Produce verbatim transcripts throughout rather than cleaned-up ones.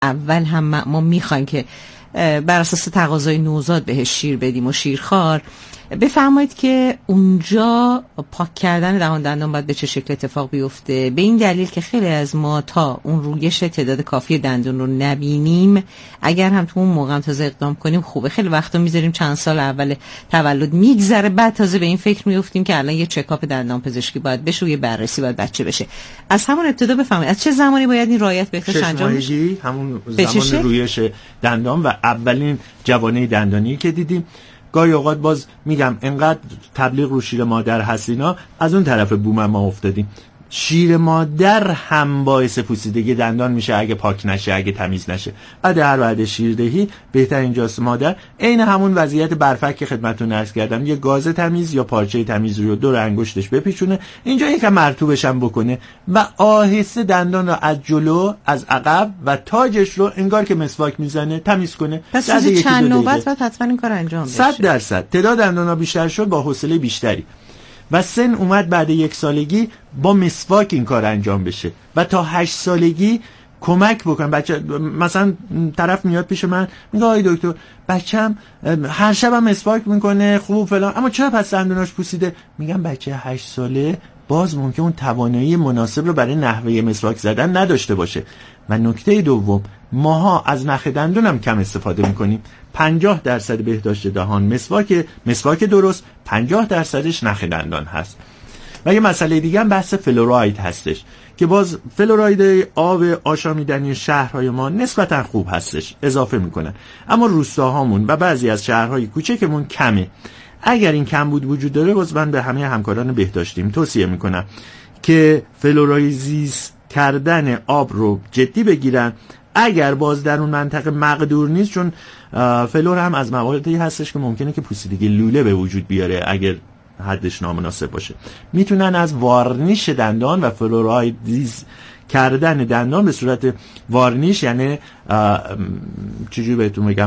اول هم ما میخوایم که بر اساس تقاضای نوزاد بهش شیر بدیم و شیرخوار، بفرمایید که اونجا پاک کردن دهان دندان باید به چه شکل اتفاق بیفته؟ به این دلیل که خیلی از ما تا اون رویش تعداد کافی دندون رو نبینیم، اگر هم تو اون موقع هم تازه اقدام کنیم خوبه. خیلی وقتا میذاریم چند سال اول تولد میگذره، بعد تازه به این فکر میافتیم که الان یه چکاپ دندان پزشکی باید بشه و یه بررسی باید بچه بشه. از همون ابتدا بفهمید از چه زمانی باید این رعایت بهش انجام بشه؟ همون زمان رویش دندان و اولین جوانه دندانی که دیدیم. گاهی اوقات باز میگم انقدر تبلیغ رو شیر مادر هست اینا، از اون طرف بوم ما افتادیم. شیر مادر هم باعث پوسیدگی دندان میشه اگه پاک نشه، اگه تمیز نشه. بعد هر وعده شیردهی بهترین جاست مادر. عین همون وضعیت برفک که خدمتتون عرض کردم، یه گاز تمیز یا پارچه تمیز رو دور انگشتش بپیچونه، اینجا یکم مرطوبش هم بکنه و آهسته دندان رو از جلو، از عقب و تاجش رو انگار که مسواک میزنه تمیز کنه. پس از چند نوبت بعد حتما این کار انجام بشه. صد درصد تعداد دندونا بیشتر شد با حوصله بیشتری و سن اومد بعد یک سالگی با مسواک این کار انجام بشه و تا هشت سالگی کمک بکن. بچه مثلا طرف میاد پیش من میگه آی دکتر بچه‌م هر شبم مسواک میکنه خوب فلان، اما چرا پس دندوناش پوسیده؟ میگم بچه هشت ساله باز ممکن اون توانایی مناسب رو برای نحوه مسواک زدن نداشته باشه. و نکته دوم، ماها از نخ دندون هم کم استفاده میکنیم. پنجاه درصد بهداشت دهان مسواک مسواک درست، پنجاه درصدش نخ دندان هست. و یه مسئله دیگه هم بحث فلوراید هستش که باز فلوراید آب آشامیدنی شهرهای ما نسبتا خوب هستش، اضافه میکنن، اما روستاهامون و بعضی از شهرهای کوچکمون کمه. اگر این کمبود وجود داره، باز من به همه همکاران بهداشتیم توصیه میکنم که فلورایزیس کردن آب رو جدی بگیرن. اگر باز در اون منطقه مقدور نیست، چون فلور هم از مواردی هستش که ممکنه که پوسیدگی لوله به وجود بیاره اگر حدش نامناسب باشه، میتونن از وارنیش دندان و فلورایدیز کردن دندان به صورت وارنیش، یعنی چجوری بهتون میگم،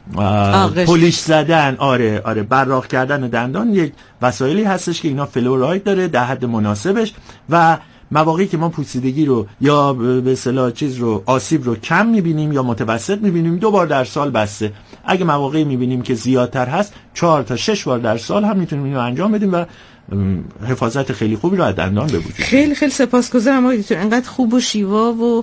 پولیش زدن، آره آره براق کردن دندان، یک وسایلی هستش که اینا فلوراید داره در حد مناسبش و مواقعی که ما پوسیدگی رو یا به اصطلاح چیز رو آسیب رو کم میبینیم یا متوسط میبینیم، دو بار در سال بسته. اگه مواقعی میبینیم که زیادتر هست، چهار تا شش بار در سال هم میتونیم اینو انجام بدیم و حفاظت خیلی خوبی رو از دندان به وجود. خیلی خیلی سپاسگزارم آقای دکتر، انقدر خوب و شیوا و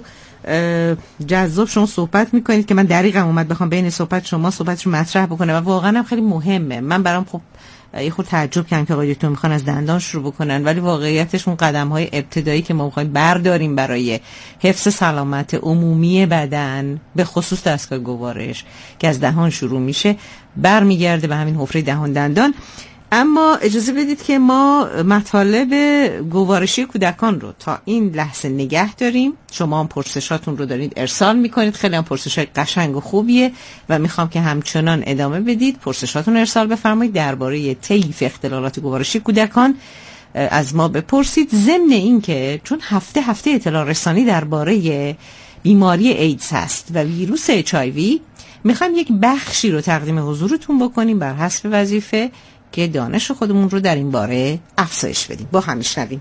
جذاب شما صحبت میکنید که من دقیقاً اومد بخوام بین صحبت شما صحبتشو مطرح بکنه و واقعا هم خیلی مهمه. من برام خب یه خود تعجب کردم که آقای دکتر میخوان از دندان شروع بکنن، ولی واقعیتش اون قدم‌های ابتدایی که ما می‌خوایم برداریم برای حفظ سلامت عمومی بدن، به خصوص دستگاه گوارش که از دهان شروع میشه، برمیگرده به همین حفره دهان دندان. اما اجازه بدید که ما مطالب گوارشی کودکان رو تا این لحظه نگه داریم. شما هم پرسشاتون رو دارید ارسال میکنید، خیلی هم پرسشای قشنگ و خوبیه و میخوام که همچنان ادامه بدید، پرسشاتون ارسال بفرمایید، درباره طیف اختلالات گوارشی کودکان از ما بپرسید. ضمن این که چون هفته هفته اطلاع رسانی درباره بیماری ایدز هست و ویروس اچ آی وی، میخوام یک بخشی رو تقدیم حضورتون بکنیم بر حسب وظیفه که دانش خودمون رو در این باره افزایش بدیم. با هم میشنویم.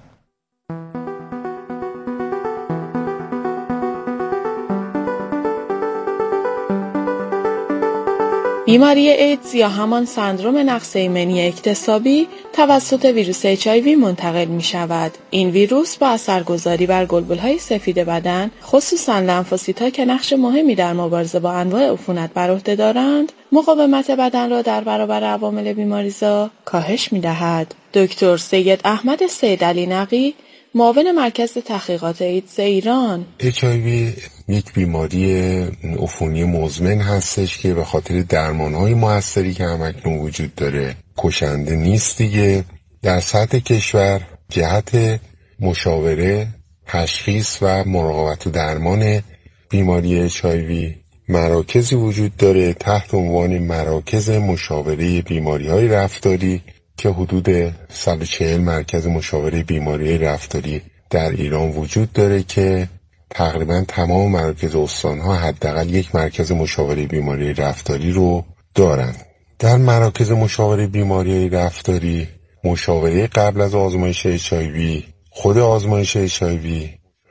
بیماری ایدز یا همان سندروم نقص ایمنی اکتسابی توسط ویروس اچ آی وی منتقل می شود. این ویروس با اثرگذاری بر گلبولهای سفید بدن، خصوصاً لنفوسیت‌ها که نقش مهمی در مبارزه با انواع عفونت بر عهده دارند، مقاومت بدن را در برابر عوامل بیماریزا کاهش می دهد. دکتر سید احمد سید علی نقی، معاون مرکز تحقیقات ایدز ایران: اچ آی وی یک بیماری عفونی مزمن هستش که به خاطر درمان‌های موثری که همکنون وجود داره کشنده نیست دیگه. در سطح کشور جهت مشاوره، تشخیص و مراقبت و درمان بیماری اچ آی وی مراکزی وجود داره تحت عنوان مراکز مشاوره بیماری‌های رفتاری که حدود صد و چهل مرکز مشاوره بیماری رفتاری در ایران وجود داره که تقریبا تمام مراکز استان‌ها حداقل یک مرکز مشاوره بیماری رفتاری رو دارن. در مراکز مشاوره بیماری رفتاری، مشاوره قبل از آزمایش اچ آی وی، خود آزمایش اچ آی وی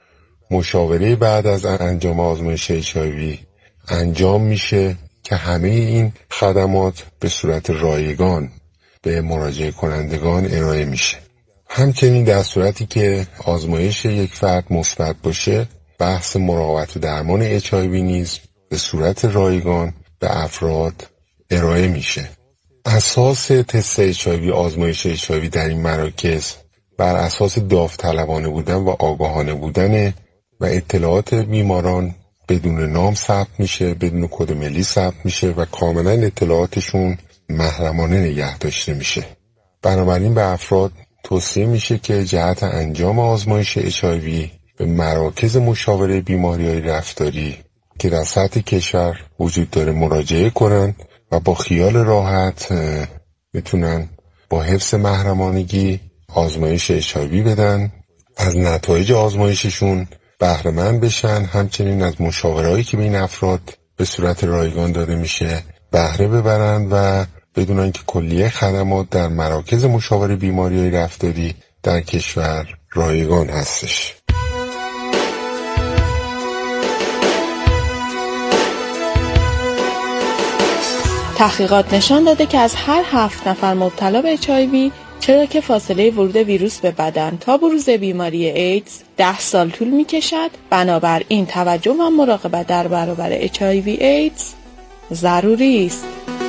مشاوره بعد از انجام آزمایش اچ آی وی انجام میشه که همه این خدمات به صورت رایگان به مراجعه کنندگان ارائه میشه. همچنین در صورتی که آزمایش یک فرد مثبت باشه، بحث مراقبت و درمان اچ آی وی نیز به صورت رایگان به افراد ارائه میشه. اساس تست اچ آی وی، آزمایش اچ آی وی در این مراکز بر اساس داوطلبانه بودن و آگاهانه بودن و اطلاعات بیماران بدون نام ثبت میشه، بدون کد ملی ثبت میشه و کاملا اطلاعاتشون محرمانه نگه داشته میشه. بنابراین به افراد توصیه میشه که جهت انجام آزمایش اچ آی وی به مراکز مشاوره بیماری‌های رفتاری که در سطح کشور وجود داره مراجعه کنن و با خیال راحت میتونن با حفظ محرمانگی آزمایش اچ آی وی بدن، از نتایج آزمایششون بهره مند بشن، همچنین از مشاورهایی که به این افراد به صورت رایگان داده میشه بهره ببرن و بدونن که کلیه خدمات در مراکز مشاوره بیماری‌های رفتاری در کشور رایگان هستش. تحقیقات نشان داده که از هر هفت نفر مبتلا به اچ آی وی، چرا که فاصله ورود ویروس به بدن تا بروز بیماری ایدز ده سال طول می کشد، بنابراین توجه و مراقبت در برابر اچ آی وی ایدز ضروری است.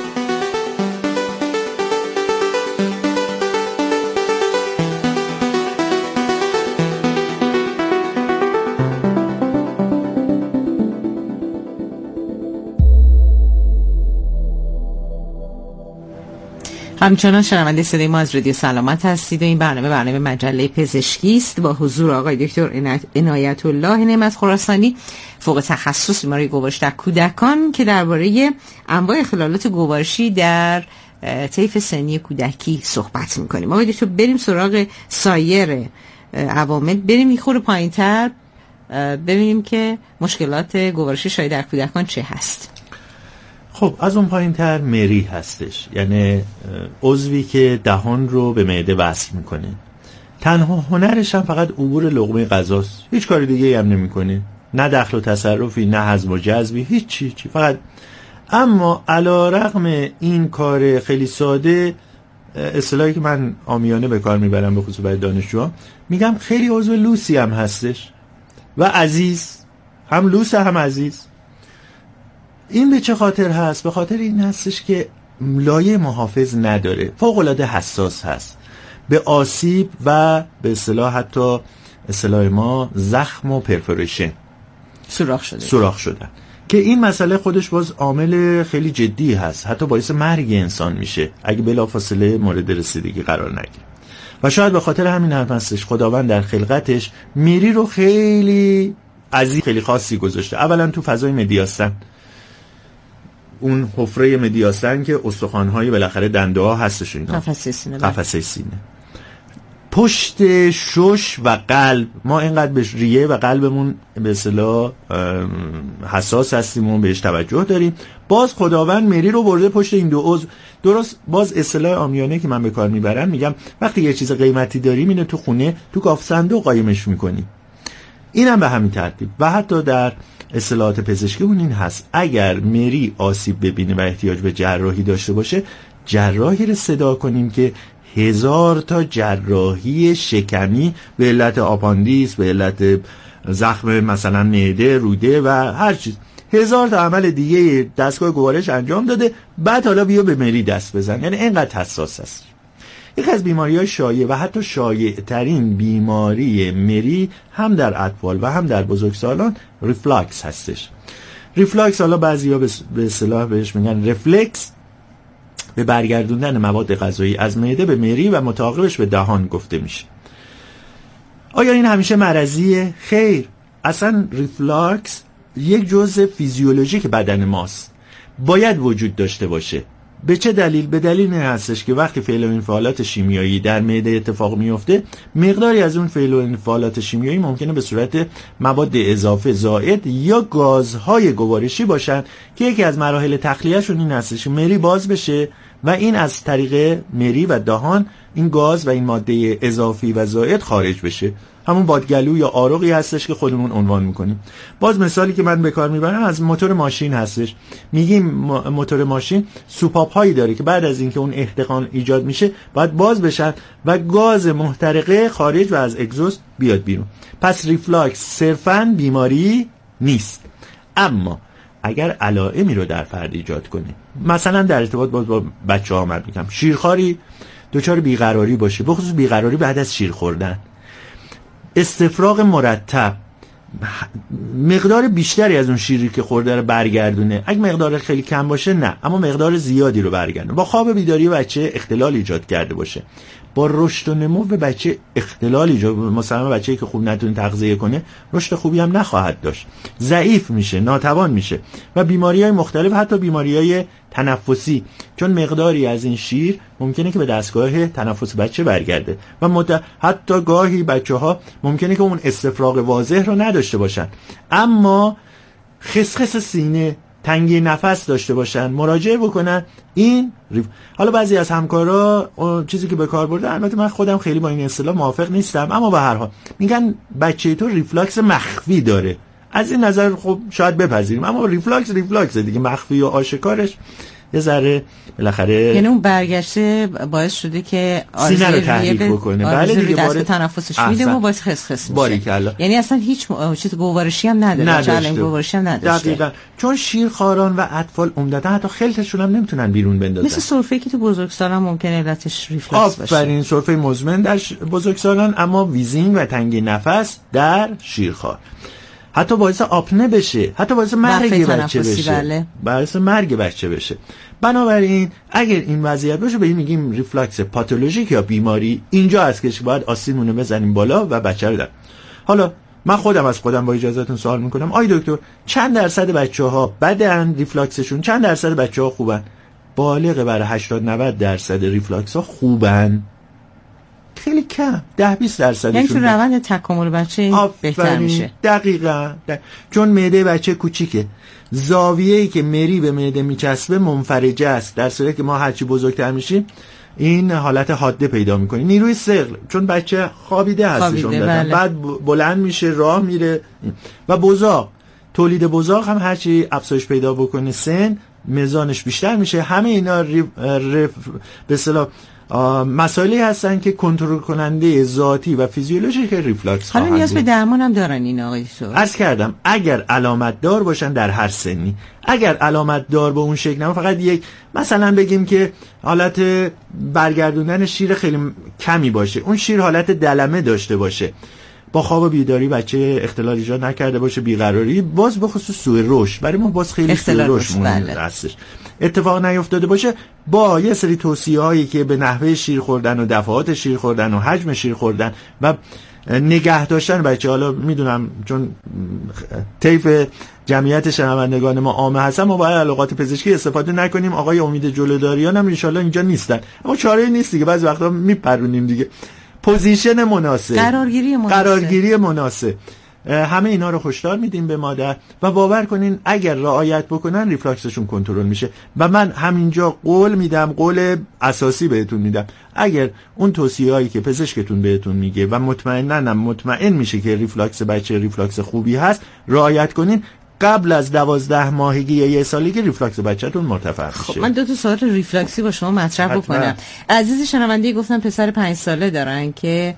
همچنان شنونده صدای ما از رادیو سلامت هستید و این برنامه برنامه مجله پزشکی است با حضور آقای دکتر عنایت الله نعمت خراسانی، فوق تخصص بیماری گوارش در کودکان، که درباره انواع اختلالات گوارشی در طیف سنی کودکی صحبت می‌کنیم. آقای دکتر بریم سراغ سایر عوامل، بریم یه خورده پایین‌تر ببینیم که مشکلات گوارشی شایع در کودکان چه هست. خب از اون پایین تر مری هستش، یعنی عضوی که دهان رو به معده وصل میکنه. تنها هنرش هم فقط عبور لقمه غذاست، هیچ کاری دیگه هم نمیکنه، نه دخل و تصرفی، نه هضم و جذبی، هیچ چی چی فقط. اما علی رغم این کار خیلی ساده، اصطلاحی که من عامیانه به کار میبرم به خصوص برای دانشجوها، میگم خیلی عضو لوسی هم هستش و عزیز، هم لوس هم عزیز. این به چه خاطر هست؟ به خاطر این هستش که لایه محافظ نداره، فوق‌العاده حساس هست به آسیب و به اصطلاح حتی اصطلاح ما زخم و پرفوریشن، سوراخ شده سوراخ شدن، که این مسئله خودش باز عامل خیلی جدی هست، حتی باعث مرگ انسان میشه اگه بلافاصله مورد رسیدگی قرار نگیره. و شاید به خاطر همین هم هستش خداوند در خلقتش میری رو خیلی عزیز، خیلی خاصی گذاشته. اولا تو فضای مدیاستن، اون حفره مدیاستن که استخوان‌های بالاخره دنده ها هستش، اینا قفسه سینه، قفسه سینه، پشت شش و قلب. ما اینقدر به ریه و قلبمون به اصطلاح حساس هستیم و بهش توجه داریم، باز خداوند مری رو برده پشت این دو عضو. درست باز اصطلاح عامیانه که من به کار میبرم، میگم وقتی یه چیز قیمتی داریم اینو تو خونه تو کاف صندوق قایمش میکنیم. اینم به همین ترتیب. و حتی در اصطلاحات پزشکی اون این هست، اگر مری آسیب ببینه و احتیاج به جراحی داشته باشه، جراحی رو صدا کنیم که هزار تا جراحی شکمی به علت آپاندیس، به علت زخم مثلا معده، روده و هر چیز، هزار تا عمل دیگه دستگاه گوارش انجام داده، بعد حالا بیا به مری دست بزن. یعنی اینقدر حساس است. یک از بیماری‌های شایع و حتی شایع‌ترین بیماری مری هم در اطفال و هم در بزرگسالان ریفلاکس هستش. ریفلاکس حالا بعضی‌ها به اصطلاح بهش میگن رفلکس، به برگردوندن مواد غذایی از معده به مری و متعاقبش به دهان گفته میشه. آیا این همیشه مرضیه؟ خیر، اصلا ریفلاکس یک جزء فیزیولوژیک بدن ماست، باید وجود داشته باشه. به چه دلیل؟ به دلیل این هستش که وقتی فعل و انفعالات شیمیایی در معده اتفاق میفته، مقداری از اون فعل و انفعالات شیمیایی ممکنه به صورت مواد اضافه زائد یا گازهای گوارشی باشن که یکی از مراحل تخلیه‌شون این هستش مری باز بشه و این از طریق مری و دهان این گاز و این ماده اضافی و زائد خارج بشه. همون بادگلو یا آروغی هستش که خودمون عنوان میکنیم. باز مثالی که من به کار میبرم از موتور ماشین هستش. میگیم موتور ماشین سوپاپ هایی داره که بعد از اینکه اون احتقان ایجاد میشه باید باز بشن و گاز محترقه خارج و از اگزوست بیاد بیرون. پس ریفلاکس صرفاً بیماری نیست، اما اگر علائمی رو در فرد ایجاد کنه، مثلا در ارتباط با, با بچه ها آمد میگم شیرخواری دچار بیقراری باشه، بخصوص بیقراری بعد از شیر خوردن، استفراغ مرتب، مقدار بیشتری از اون شیری که خورده رو برگردونه، اگه مقدار خیلی کم باشه نه، اما مقدار زیادی رو برگردونه، با خواب بیداری بچه اختلال ایجاد کرده باشه، با رشد و نمو بچه اختلال ایجاد، مثلا بچه‌ای که خوب نتونه تغذیه کنه رشد خوبی هم نخواهد داشت، ضعیف میشه، ناتوان میشه و بیماری‌های مختلف، حتی بیماری‌های تنفسی، چون مقداری از این شیر ممکنه که به دستگاه تنفس بچه برگرده و مد... حتی گاهی بچه‌ها ممکنه که اون استفراغ واضح رو نداشته باشن اما خسخس سینه، تنگی نفس داشته باشن، مراجعه بکنن. این ریف... حالا بعضی از همکارا چیزی که به کار برده، البته من خودم خیلی با این اصطلاح موافق نیستم، اما به هر حال میگن بچه تو ریفلاکس مخفی داره. از این نظر خب شاید بپذیریم، اما ریفلاکس ریفلاکس دیگه، مخفی و آشکارش یه ذره بالاخره، یعنی اون برگشته باعث شده که سینه رو تحریک بکنه. بله دیگه، باره تنفسش میده و باعث خسخس میشه. باریکلا. یعنی اصلا هیچ م... چیز گوارشی هم نداره، چالش گوارشی هم نداشته. دقیقاً. چون شیرخواران و اطفال عمدتا حتی خلطشون هم نمیتونن بیرون بندازن. مثل سرفه‌ای که تو بزرگسالان ممکنه علتش ریفلاکس باشه. آفرین، سرفه مزمن در بزرگسالان، اما ویزینگ و تنگی نفس در شیرخوار. حتی باعث آپنه بشه، حتی باعث مرگ بچه بشه. بله. باعث مرگ بچه بشه. بنابراین اگر این وضعیت باشه به این میگیم ریفلاکس پاتولوژیک یا بیماری. اینجا هست که باید آستینمون رو بزنیم بالا و بچه رو در. حالا من خودم از خودم با اجازهتون سوال میکنم، آی دکتر چند درصد بچه‌ها بدن ریفلاکسشون، چند درصد بچه‌ها خوبن؟ بالغ بر هشتاد نود درصد ریفلاکس‌ها خوبن. خیلی کم، ده بیست درصدشون. یعنی تو روند تکامل بچه بهتر میشه. دقیقاً. دق... چون معده بچه کوچیکه، زاویه‌ای که مری به معده میچسبه منفرجه است، در صورتی که ما هرچی بزرگتر میشیم این حالت حاده پیدا میکنه. نیروی ثقل، چون بچه خوابیده هستش، بله. بعد بلند میشه، راه میره و بزاق، تولید بزاق هم هرچی افزایش پیدا بکنه سن میزانش بیشتر میشه. همه اینا ریف... ریف... به اصطلاح مسائلی هستن که کنترل کننده ذاتی و فیزیولوژیک ریفلاکس خواهند. حالا نیاز به درمان هم دارن این آقای دکتر؟ عرض کردم اگر علامت دار باشن در هر سنی، اگر علامت دار به اون شکل نه، فقط یک مثلا بگیم که حالت برگردوندن شیر خیلی کمی باشه، اون شیر حالت دلمه داشته باشه، با خواب بیداری بچه اختلال ایجاد نکرده باشه، بیقراری، باز به خصوص سوء رشد برای ما باز خیلی سوء رشد مونده هستش، اتفاق نیفتاده باشه، با یه سری توصیه هایی که به نحوه شیر خوردن و دفعات شیر خوردن و حجم شیر خوردن و نگه داشتن بچه، حالا میدونم چون طیف جمعیت شنوندگان ما عامه هستن، ما باید علاقات پزشکی استفاده نکنیم. آقای امید جلوداریان هم ان شاءالله اینجا نیستن، اما چاره نیست دیگه، بعضی وقتا میپرونیم دیگه. پوزیشن مناسب، قرارگیری مناسب، قرارگیری مناسب، همه اینا رو هشدار میدیم به مادر و باور کنین اگر رعایت بکنن ریفلاکسشون کنترل میشه. و من همینجا قول میدم، قول اساسی بهتون میدم، اگر اون توصیه‌هایی که پزشکتون بهتون میگه و مطمئناً مطمئن میشه که ریفلاکس بچه ریفلاکس خوبی هست، رعایت کنین، قبل از دوازده ماهگی یا یک سالگی ریفلاکس بچه‌تون مرتفع میشه. خب من دو تا سوال ریفلاکسی با شما مطرح بکنم. عزیز شنونده گفتن پسر پنج ساله دارن که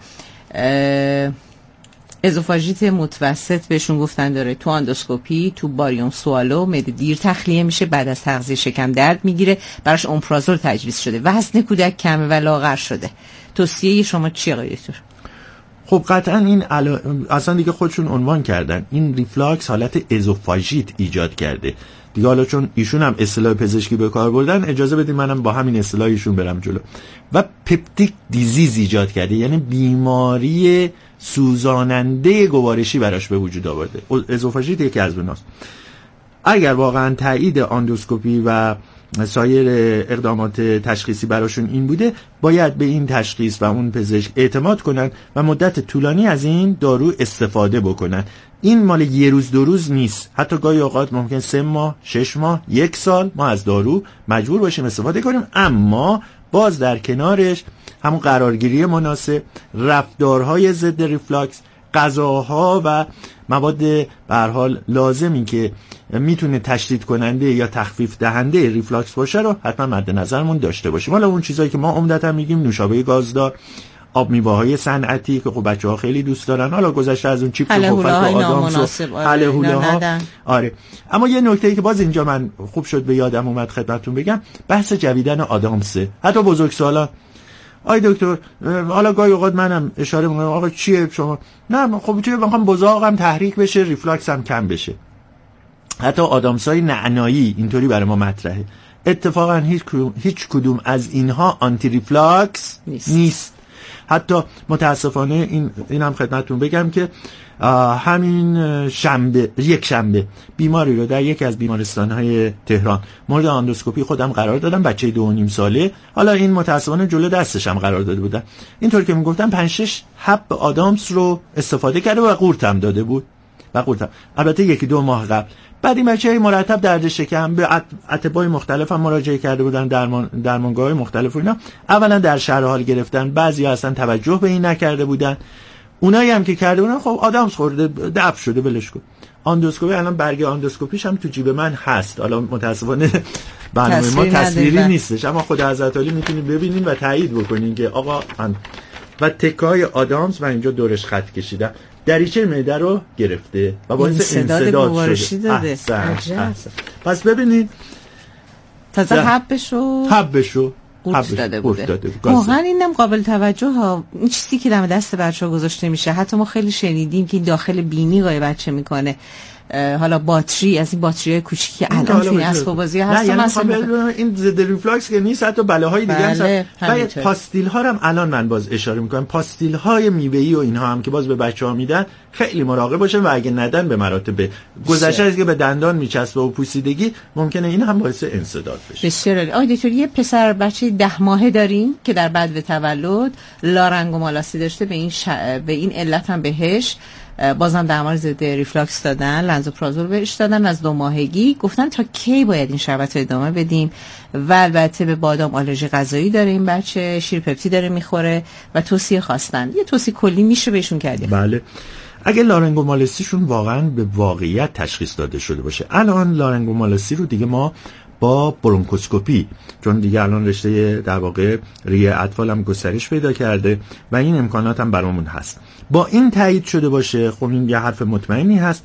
ازوفاژیت متوسط بهشون گفتن داره، تو اندوسکوپی تو باریون سوالو معده دیر تخلیه میشه، بعد از تغذیه شکم درد میگیره، براش اومپرازول تجویز شده، وزن کودک کمه و لاغر شده. توصیه شما چیه آقای دکتر؟ خب قطعا این علا... اصلا دیگه خودشون عنوان کردن، این ریفلاکس حالت ازوفاژیت ایجاد کرده دیگه. حالا چون ایشون هم اصطلاح پزشکی به کار بردن، اجازه بدید منم با همین اصطلاح ایشون برم جلو. و پپتیک دیزیز ایجاد کرده، یعنی بیماری سوزاننده گوارشی براش به وجود آورده. ازوفاژیت یکی از اوناست. اگر واقعا تایید اندوسکوپی و سایر اقدامات تشخیصی براشون این بوده، باید به این تشخیص و اون پزشک اعتماد کنن و مدت طولانی از این دارو استفاده بکنن. این مال یه روز دو روز نیست، حتی گاهی اوقات ممکن سه ماه، شش ماه، یک سال ما از دارو مجبور باشیم استفاده کنیم، اما باز در کنارش همون قرارگیری مناسب، رفتارهای ضد ریفلاکس، غذاها و مواد به هر حال لازمی که میتونه تشدید کننده یا تخفیف دهنده ریفلاکس باشه رو حتما مد نظرمون داشته باشیم. حالا اون چیزایی که ما عمدتا میگیم نوشابه گازدار، آب میوه‌های صنعتی که خب بچه‌ها خیلی دوست دارن، حالا گذشته از اون چیپس و پفک و آدامس و هلهوله‌ها. آره، اما یه نکته‌ای که باز اینجا من خوب شد به یادم اومد خدمتتون بگم، بحث جویدن آدامسه. حتی بزرگسالا آی دکتر، حالا گاهی اوقات منم اشاره میکنم آقا چیه شما؟ نه خب چیه، میخوام بزاقم تحریک بشه، ریفلاکسم کم بشه. حتی آدامسای نعنایی اینطوری برای ما مطرحه. اتفاقا هیچ کدوم هیچ کدوم از اینها آنتی ریفلاکس نیست, نیست. حتی متاسفانه این اینم خدمتتون بگم که همین شنبه یک شنبه بیماری رو در یکی از بیمارستان‌های تهران مورد اندوسکوپی خودم قرار دادم، بچه دو و نیم ساله. حالا این متاسفانه جلو دستش هم قرار داده بودن. اینطور که میگفتم پنج شش حب آدامس رو استفاده کرده و قورتم داده بود و قورتم البته یکی دو ماه قبل. بعد این بچه‌های مرتب درد شکم به اطباء مختلف هم مراجعه کرده بودن، درمان درمانگاه‌های مختلف و اینا. اولا در شرح حال گرفتن، بعضیا اصلا توجه به این نکرده بودن. اونایی هم که کرده بودن خب آدامس خورده دفع شده ولش کن. اندوسکوپی الان برگ اندوسکوپیش هم تو جیب من هست. حالا متاسفانه برنامه ما تصویری نیستش، اما خود حضرت علی میتونید ببینین و تایید بکنین که آقا ان... و تکای آدامس و اینجا دورش خط کشیدم، دریچه معده رو گرفته و باعث انسداد شده. احسن. احسن. پس ببینید تازه حبشو حبشو قورت داده بوده. واقعا اینم قابل توجه ها. این چیزی که دم دست بچه‌ها گذاشته میشه، حتی ما خیلی شنیدیم که این داخل بینی قای بچه میکنه. حالا باتری از این باتریای کوچیکی الان توی اسباب بازی هست. یعنی مثلا این ضد ریفلاکس که نیست، حتی بلاهای دیگه بله، هست. و پاستیل ها هم الان من باز اشاره میکنم، پاستیل های میوه‌ای و اینها هم که باز به بچه‌ها میدن خیلی مراقب باشن و اگه ندن به مراتب گذشته از که به دندان میچسبه و پوسیدگی ممکنه این هم باعث انسداد بشه. بسیار عالی. آقای دکتر یه پسر بچه ده ماهه داریم که در بعد تولد لارنگومالاسی داشته، به این ش... به این علت هم بهش بازم درمان ضد ریفلاکس دادن، لنزوپرازول بهش دادن. از دو ماهگی گفتن تا کی باید این شربت رو ادامه بدیم و البته به بادام آلرژی غذایی داره این بچه، شیر پپتی داره میخوره و توصیه خواستن. یه توصیه کلی میشه بهشون کردیم؟ بله، اگه لارنگومالاسیشون واقعا به واقعیت تشخیص داده شده باشه. الان لارنگومالاسی رو دیگه ما با برونکوسکوپی، چون دیگه الان رشته در واقع ریه اطفال هم گسترش پیدا کرده و این امکانات هم برامون هست، با این تایید شده باشه. خب این یه حرف مطمئنی هست.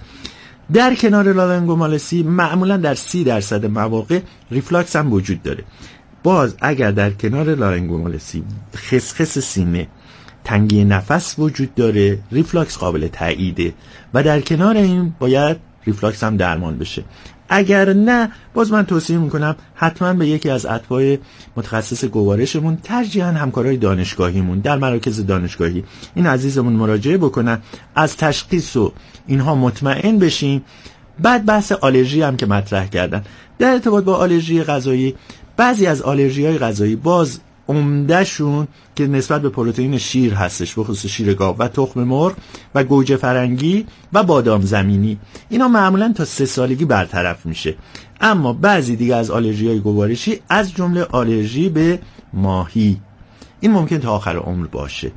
در کنار لارنگومالاسی معمولا در سی درصد مواقع ریفلاکس هم وجود داره. باز اگر در کنار لارنگومالاسی خسخس سینه، تنگی نفس وجود داره، ریفلاکس قابل تاییده و در کنار این باید ریفلاکس هم درمان بشه. اگر نه، باز من توصیه میکنم حتما به یکی از اتباع متخصص گوارشمون، ترجیحاً همکارای دانشگاهیمون در مراکز دانشگاهی، این عزیزمون مراجعه بکنن، از تشخیص و اینها مطمئن بشیم. بعد بحث آلرژی هم که مطرح کردن، در ارتباط با آلرژی غذایی، بعضی از آلرژی‌های غذایی باز عمدهشون که نسبت به پروتئین شیر هستش، به خصوص شیر گاو و تخم مرغ و گوجه فرنگی و بادام زمینی، اینا معمولا تا سه سالگی برطرف میشه. اما بعضی دیگه از آلرژی‌های گوارشی از جمله آلرژی به ماهی، این ممکن تا آخر عمر باشه.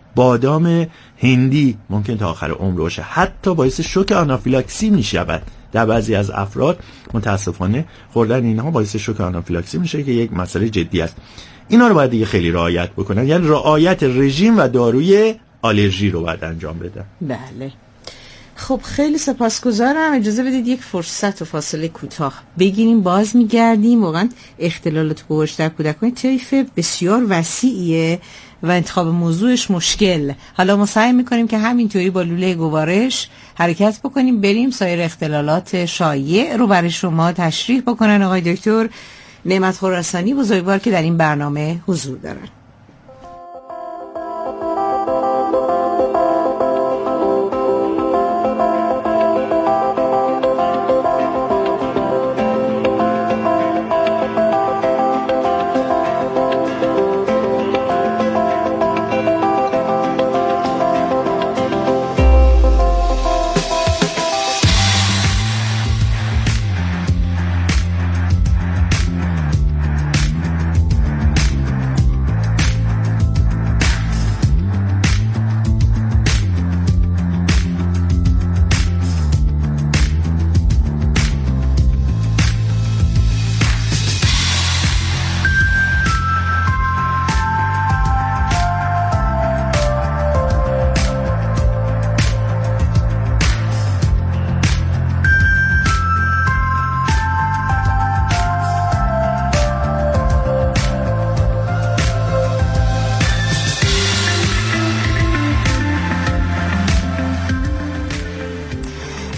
بادام هندی ممکن تا آخر عمر باشه، حتی باعث شوک آنافیلاکسی میشود. در بعضی از افراد متاسفانه خوردن اینها باعث شوک آنافیلاکسی میشه که یک مسئله جدی است. اینا رو باید دیگه خیلی رعایت بکنن، یعنی رعایت رژیم و داروی آلرژی رو باید انجام بدن. بله. خب خیلی سپاسگزارم. اجازه بدید یک فرصت و فاصله کوتاه بگیریم، باز میگردیم. واقعا اختلالات گوارش در کودکان طیف بسیار وسیعیه و انتخاب موضوعش مشکل. حالا ما سعی میکنیم که همینطوری با لوله گوارش حرکت بکنیم، بریم سایر اختلالات شایع رو برای شما تشریح بکنن آقای دکتر نعمت خراسانی بزرگوار که در این برنامه حضور دارن.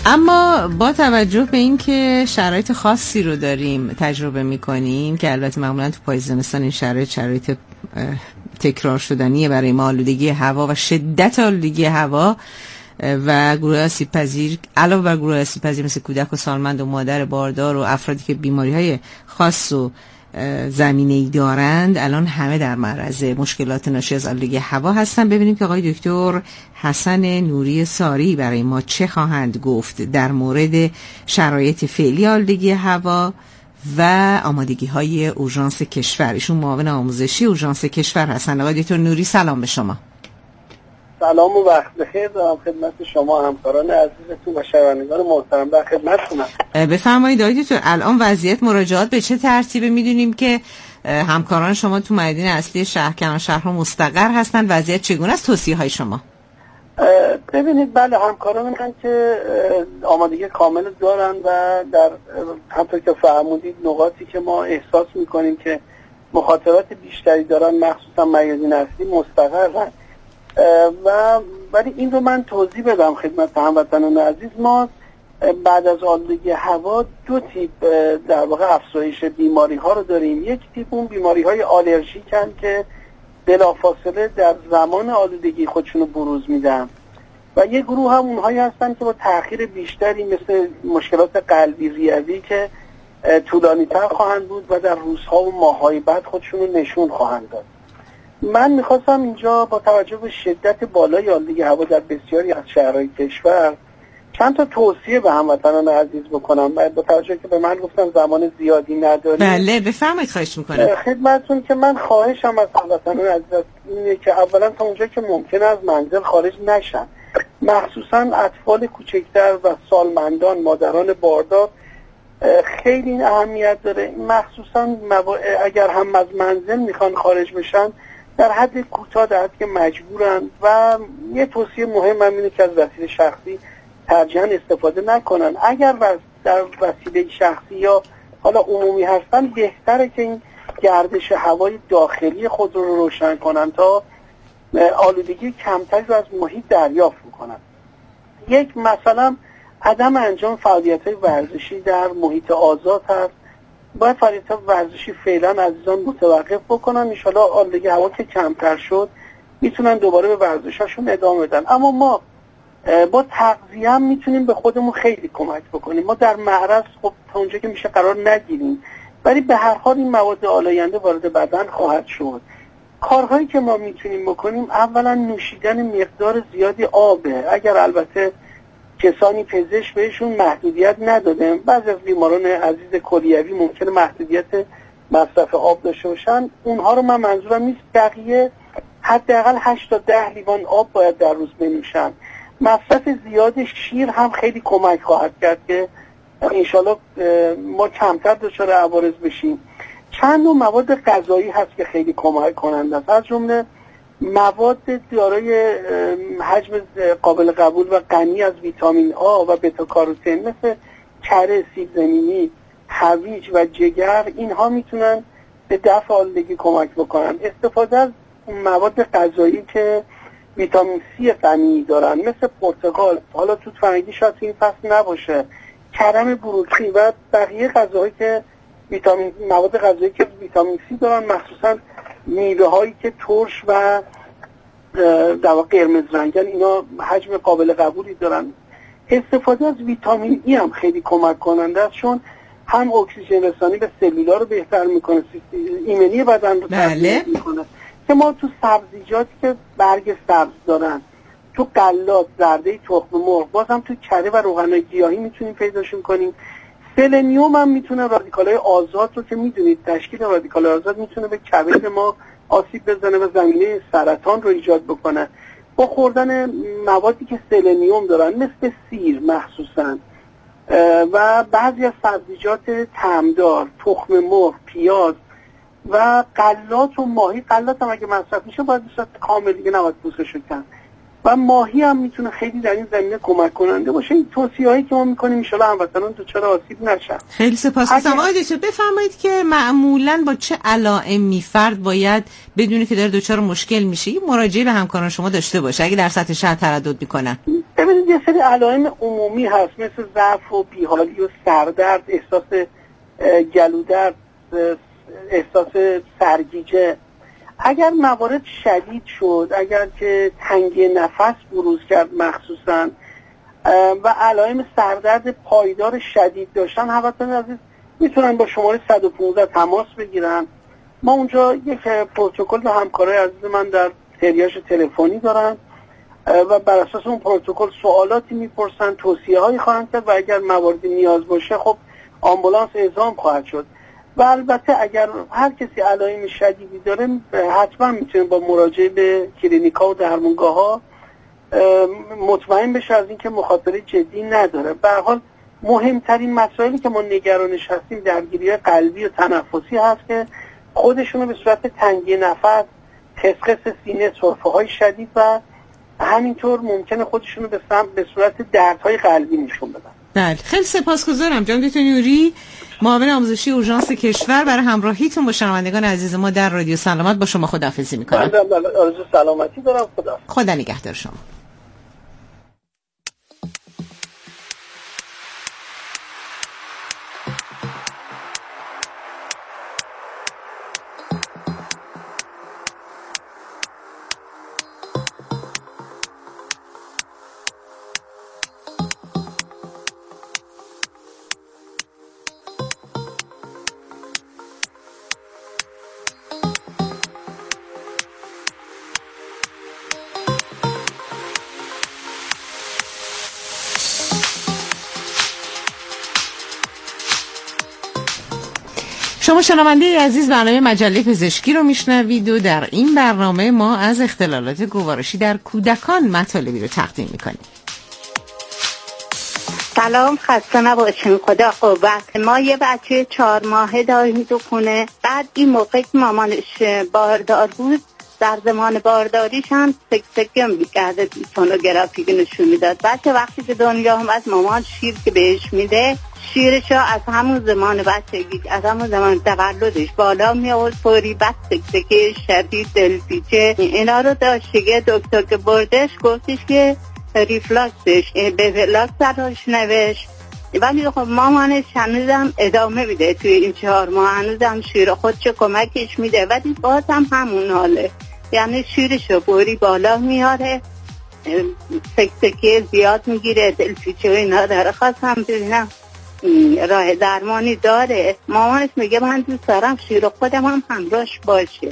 اما با توجه به اینکه شرایط خاصی رو داریم تجربه میکنیم که البته معمولا تو پاییز زمستان این شرایط شرایط تکرار شدنیه برای ما، آلودگی هوا و شدت آلودگی هوا و گروه آسیب پذیر، علاوه بر گروه آسیب پذیر مثل کودک و سالمند و مادر باردار و افرادی که بیماری‌های خاص و زمینه‌ای دارند، الان همه در معرض مشکلات ناشی از آلودگی هوا هستن. ببینیم که آقای دکتر حسن نوری ساری برای ما چه خواهند گفت در مورد شرایط فعلی آلودگی هوا و آمادگی‌های اورژانس کشور. ایشون معاون آموزشی اورژانس کشور هستند. آقای دکتر نوری سلام به شما. سلام و وقت بخیر دارم خدمت شما همکاران عزیزتون و شنوندگان محترم. در خدمتتونم. بفرمایید آقای دکتر، الان وضعیت مراجعات به چه ترتیبه؟ میدونیم که همکاران شما تو میادین اصلی شهر کنار شهرها مستقر هستند، وضعیت چگونه است؟ توصیه های شما؟ ببینید بله، همکاران من که آمادگی کامل دارن و در همونطور که فرمودید نقاطی که ما احساس میکنیم که مخاطرات بیشتری دارن مخصوصا میادین اصلی مستقرن و ولی این رو من توضیح بدم خدمت هموطنان عزیز. ما بعد از آلودگی هوا دو تیپ در واقع افزایش بیماری ها رو داریم. یک تیپ اون بیماری های آلرژیکن که بلافاصله در زمان آلودگی خودشون رو بروز میدن و یک گروه هم اونهایی هستن که با تأخیر بیشتری مثل مشکلات قلبی ریوی که طولانی تر خواهند بود و در روزها و ماههای بعد خودشون رو نشون خواهند داد. من میخواستم اینجا با توجه به شدت بالای آلودگی هوا در بسیاری از شهرهای کشور چند تا توصیه به هموطنان عزیز بکنم با توجه که به من گفتم زمان زیادی نداریم. بله بفرمایید، خواهش میکنم خدمتتون که من خواهشم از هموطنان عزیز اینه که اولا تا اونجا که ممکن از منزل خارج نشن، مخصوصا اطفال کوچکتر و سالمندان، مادران باردار خیلی این اهمیت داره. مخصوصا موا... اگر هم از منزل میخوان خارج بشن در حد کوتاه در حد که مجبورن و یه توصیه مهم هم اینه که از وسیله شخصی ترجیحاً استفاده نکنن. اگر در وسیله شخصی یا حالا عمومی هستن بهتره که این گردش هوای داخلی خود رو روشن کنن تا آلودگی کمتری رو از محیط دریافت کنن. یک مثلا عدم انجام فعالیت‌های ورزشی در محیط آزاد هست. باید فعالیت‌های ورزشی فعلا عزیزان متوقف بکنن. ان شاءالله آلودگی هوا که کمتر شد میتونن دوباره به ورزشاشون ادامه بدن. اما ما با تغذیه هم میتونیم به خودمون خیلی کمک بکنیم. ما در معرض خب تا اونجا که میشه قرار نگیریم، ولی به هر حال این مواد آلاینده وارد بدن خواهد شد. کارهایی که ما میتونیم بکنیم اولا نوشیدن مقدار زیادی آبه. اگر البته کسانی پزشک بهشون محدودیت نداده، بعضی از بیماران عزیز کلیوی ممکنه محدودیت مصرف آب داشته باشن، اونها رو من منظورم نیست، بقیه حداقل هشت تا ده لیوان آب باید در روز بنوشن. مصرف زیاد شیر هم خیلی کمک خواهد کرد که انشالله ما کمتر دچار عوارض بشیم. چند نوع مواد غذایی هست که خیلی کمک کننده است، از جمله مواد دارای حجم قابل قبول و غنی از ویتامین آ و بتا کاروتن مثل کره، سیب زمینی، هویج و جگر، اینها میتونن به دفع آلودگی کمک بکنن. استفاده از مواد غذایی که ویتامین سی غنی دارن مثل پرتقال، حالا توت فرنگی شاید این فصل نباشه، کرم بروکلی و بقیه غذاهایی که ویتامین مواد غذایی که ویتامین سی دارن، مخصوصا میوه هایی که ترش و در واقع قرمز رنگن، اینا حجم قابل قبولی دارن. استفاده از ویتامین ای هم خیلی کمک کننده است، چون هم اکسیژن رسانی به سلولا رو بهتر میکنه، ایمنی بدن رو تقویت میکنه. که ما تو سبزیجاتی که برگ سبز دارن، تو غلات، زرده تخم مرغ، باز هم تو کره و روغنای گیاهی میتونیم پیداشون کنیم. سلنیوم هم میتونه رادیکالای آزاد رو که میدونید تشکیل رادیکالای آزاد میتونه به کبد ما آسیب بزنه و زمینه سرطان رو ایجاد بکنه. با خوردن موادی که سلنیوم دارن مثل سیر مخصوصا و بعضی از سبزیجات طعمدار، تخم مرغ، پیاز و غلات و ماهی، غلات هم اگه مصرف میشه باید به صورت کامل دیگه نباید پوستش کن و ماهی هم میتونه خیلی در این زمینه کمک کننده باشه. این توصیه‌هایی که ما میکنیم ان شاءالله هموطنان دچار آسیب نشن. خیلی سپاسگزارم. آقای دکتر بفرمایید که معمولاً با چه علائمی فرد باید بدونه که داره دچار مشکل میشه این مراجعه به همکاران شما داشته باشه اگه در سطح شهر تردد میکنن؟ ببینید یه سری علائم عمومی هست مثل ضعف و بیحالی و سردرد، احساس گلودرد، احساس سرگیجه. اگر موارد شدید شد، اگر که تنگی نفس بروز کرد مخصوصا و علائم سردرد پایدار شدید داشتن، هموطنان عزیز میتونن با شماره صد و پانزده تماس بگیرن. ما اونجا یک پروتکل و همکارای عزیز من در تریاژ تلفنی دارن و بر اساس اون پروتکل سوالاتی میپرسن، توصیه هایی خواهند کرد و اگر مواردی نیاز باشه خب آمبولانس اعزام خواهد شد. و البته اگر هر کسی علائم شدیدی داره حتما میتونه با مراجعه به کلینیکا و درمانگاه‌ها مطمئن بشه از اینکه مخاطره جدی نداره. به هر حال مهمترین مسائلی که ما نگرانش هستیم درگیری قلبی و تنفسی هست که خودشونو به صورت تنگی نفس، خسخس سینه، سرفه‌های شدید و همینطور ممکنه خودشونو به سمت به صورت دردهای قلبی نشون بدن. بله، خیلی سپاسگزارم جناب دکتر نوری، معاون آموزشی اورژانس کشور، برای همراهیتون با شنوندگان عزیز ما در رادیو سلامت. با شما خداحافظی می‌کنم. آرزو سلامتی دارم. خدا خدا نگهدار شما. شما شنونده عزیز برنامه مجله پزشکی رو میشنوید و در این برنامه ما از اختلالات گوارشی در کودکان مطالبی رو تقدیم میکنیم. سلام، خسته نباشین، خدا قوت. ما یه بچه چهار ماهه داریم تو خونه. بعد این موقع که مامانش باردار بود، در زمان بارداریش هم سک سکم میکرده، سونوگرافی که نشون میداد. بچه وقتی که دنیا اومد مامان شیر که بهش میده، شیرشو از همون زمان بچگی، از همون زمان تولدش بالا می آورد فوری. بعد سکسکه شدید، دلپیچه اینا رو داشت. یه دکتر که بردش گفتش که ریفلاکسش به فلاکس براش نوشت، ولی خب مامانش هنوزم ادامه میده توی این چهار ماه، هنوزم شیر خودشو کمکش میده، ولی باز هم همون حاله، یعنی شیرشو فوری بالا میاره، سکسکه زیاد میگیره، دلپیچه اینا داره. خواستم ببینم راه درمانی داره؟ مامانش میگه من دوست دارم شیر خودم هم همراهش باشه.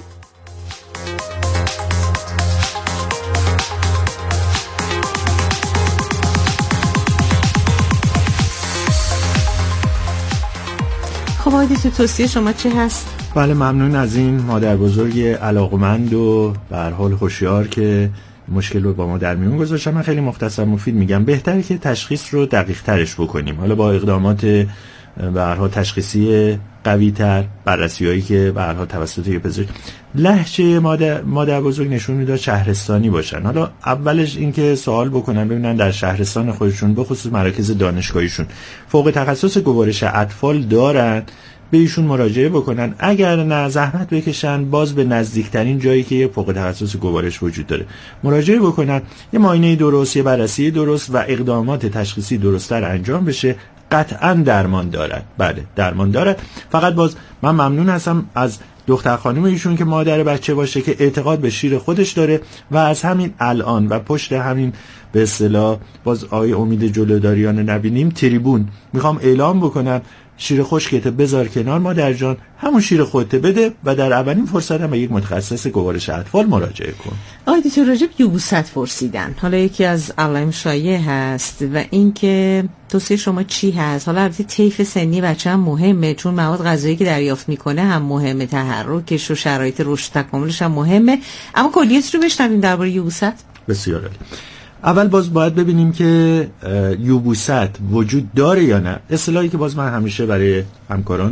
خب آقای دکتر توصیه شما چی هست؟ بله، ممنون از این مادر بزرگ علاقمند و به هر حال هوشیار که مشکل رو با ما در میون گذاشتم. من خیلی مختصر مفید میگم بهتره که تشخیص رو دقیق ترش بکنیم، حالا با اقدامات به هر حال تشخیصی قوی تر، بررسی هایی که به هر حال توسط یه پزشک. لهجه مادر مادر بزرگ نشون میداد شهرستانی باشن. حالا اولش این که سوال بکنن ببینن در شهرستان خودشون به خصوص مراکز دانشگاهیشون فوق تخصص گوارش اطفال دارن، به ایشون مراجعه بکنن. اگر نه زحمت بکشن باز به نزدیکترین جایی که یه فوق تخصص گوارش وجود داره مراجعه بکنن، یه معاینه درست، یه بررسی درست و اقدامات تشخیصی درست‌تر انجام بشه. قطعا درمان دارد. بله درمان دارد. فقط باز من ممنون هستم از دختر خانم ایشون که مادر بچه باشه که اعتقاد به شیر خودش داره و از همین الان و پشت همین به اصطلاح باز آقای امید جلوداریان نبینیم تریبون میخوام اعلام بکنم شیر خشکت بذار کنار مادر جان، همون شیر خودت بده و در اولین فرصت هم به یک متخصص گوارش اطفال مراجعه کن. آقای دکتر راجب یبوست پرسیدن، حالا یکی از علائم شایع هست و اینکه توصیه شما چی هست؟ حالا البته طیف سنی بچه هم مهمه، چون مواد غذایی که دریافت میکنه هم مهمه، تحرکش و شرایط رشد تکاملش هم مهمه، اما کلیت رو بشنویم درباره یبوست. بسیار عالی. اول باز باید ببینیم که یبوست وجود داره یا نه. اصطلاحی که باز من همیشه برای همکاران